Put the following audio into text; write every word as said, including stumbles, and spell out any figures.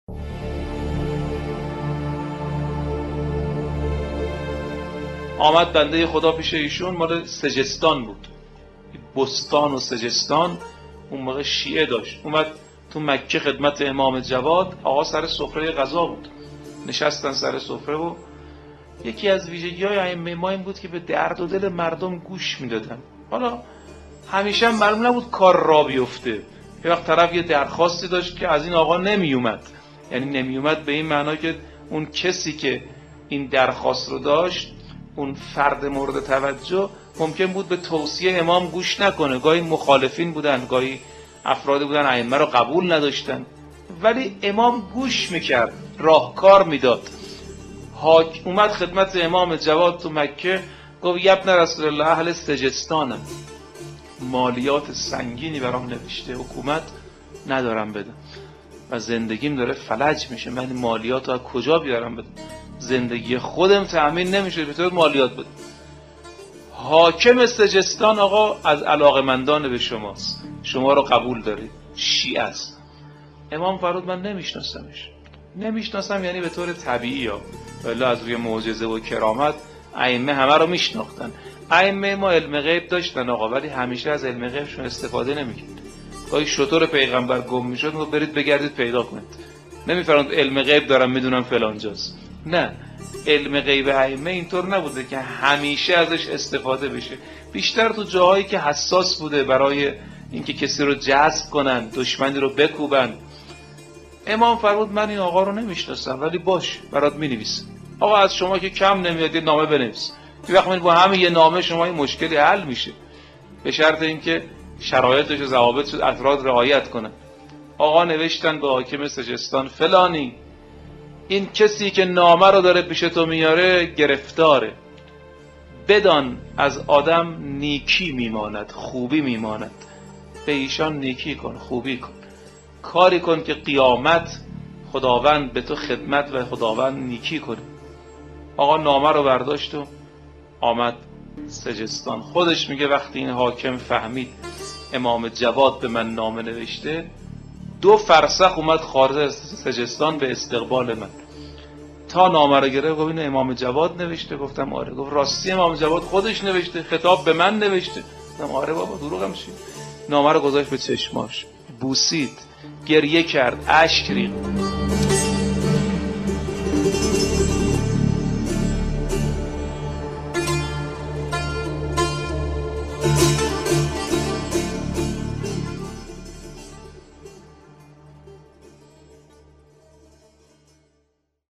آمد بنده خدا پیش ایشون، مال سجستان بود، بستان و سجستان اون موقع شیعه داشت. اومد تو مکه خدمت امام جواد، آقا سر سفره غذا بود، نشستن سر سفره و یکی از ویژگی‌های ائمه ما این بود که به درد و دل مردم گوش میدادن. حالا همیشه هم معلوم نبود کار را بیفته، یه وقت طرف یه درخواستی داشت که از این آقا نمیومد، یعنی نمیومد به این معنا که اون کسی که این درخواست رو داشت، اون فرد مورد توجه، ممکن بود به توصیه امام گوش نکنه. گاهی مخالفین بودن، گاهی افرادی بودن ائمه رو قبول نداشتن، ولی امام گوش میکرد، راهکار میداد. حاک اومد خدمت امام جواد تو مکه، گفت ابن رسول الله اهل سجستانم، مالیات سنگینی برام نوشته، حکومت ندارم بدم و زندگیم داره فلج میشه، من مالیات رو از کجا بیارم بدم؟ زندگی خودم تأمین نمیشه، به طور مالیات بدم. حاکم سجستان آقا از علاقمندان به شماست، شما رو قبول دارید، شیعه است. امام فرمود من نمیشناسمش. نمیشناسم یعنی به طور طبیعی ها، ولی از روی معجزه و کرامت ائمه همه رو میشناختن. ائمه ما علم غیب داشتن آقا، ولی همیشه از علم غیبشون استفاده نمیکرد. گاهی شطور پیغمبر گم میشد، میگفت برید بگردید پیدا کنید. نمیفرمود علم غیب دارم میدونم فلانجاست. نه، علم غیب ائمه اینطور نبوده که همیشه ازش استفاده بشه، بیشتر تو جاهایی که حساس بوده برای اینکه کسی رو جذب کنن، دشمنی رو بکوبن. امام فرمود من این آقا رو نمیشناسم، ولی باش برات مینویسم. آقا از شما که کم نمیاد، یه نامه بنویس. یه وقت با همین یه نامه شما این مشکلی حل میشه، به شرط اینکه شرایطش و ضوابطش افراد رعایت کنن. آقا نوشتن به حاکم سجستان فلانی، این کسی که نامه رو داره پیش تو میاره گرفتاره، بدان از آدم نیکی میماند، خوبی میماند، به ایشان نیکی کن، خوبی کن، کاری کن که قیامت خداوند به تو خدمت و خداوند نیکی کنه. آقا نامه رو برداشت و آمد سجستان. خودش میگه وقتی این حاکم فهمید امام جواد به من نامه نوشته، دو فرسخ اومد خارج از سجستان به استقبال من، تا نامه رو گرفت. گفت این امام جواد نوشته؟ گفتم آره. گفت راستی امام جواد خودش نوشته، خطاب به من نوشته؟ گفتم آره بابا دروغم چیه. نامه رو گذاشت به چشماش، بوسید، گریه کرد، اشک ریخت.